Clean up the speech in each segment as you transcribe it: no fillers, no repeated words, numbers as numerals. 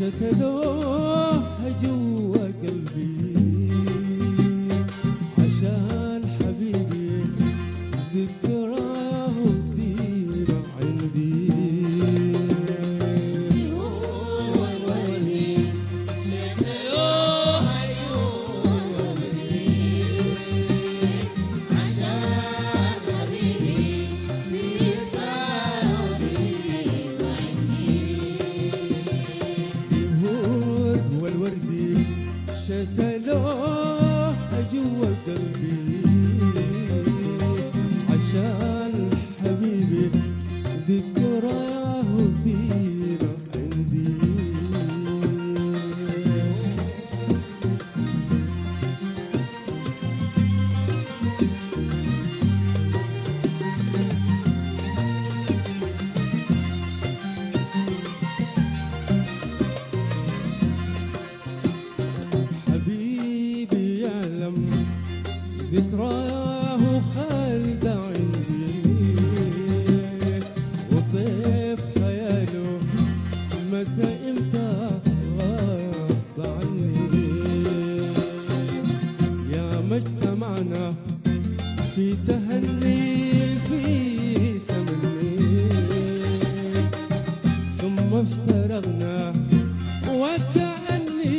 شتلوها جوا قلبي عشان حبيبي ذكراه وديره عندي. هو الورد شتلوها جوا قلبي عشان حبيبي ذكراه وديره عندي. شتلوها جوا قلبي عشان حبيبي ذكراه وديره عندي. حبيبي يعلم ذكراه خالدة عندي وطيف خياله متى امتى غاب عني. يا ما اجتمعنا في تهني في تمني ثم افترقنا وكأني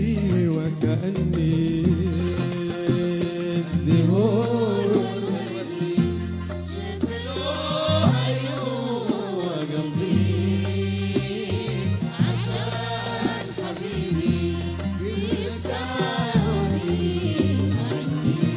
الزهور شتلوها جوا قلبي عشان حبيبي ذكراه وديره عندي.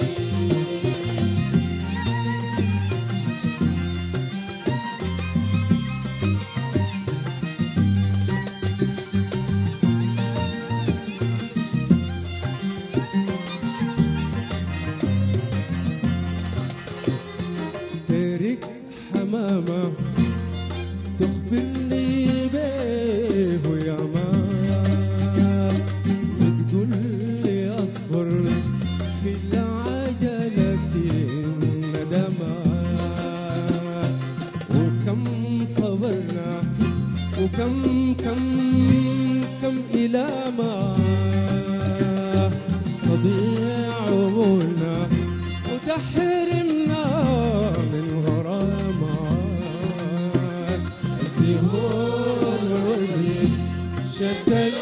تارك حمامة تخبرني بيه يا ما وتقول لي أصبر في العجلة الندمة. وكم صبرنا وكم إلى ما تضيع عقولنا وتحرمنا من غرامات. الزهور والورد شتل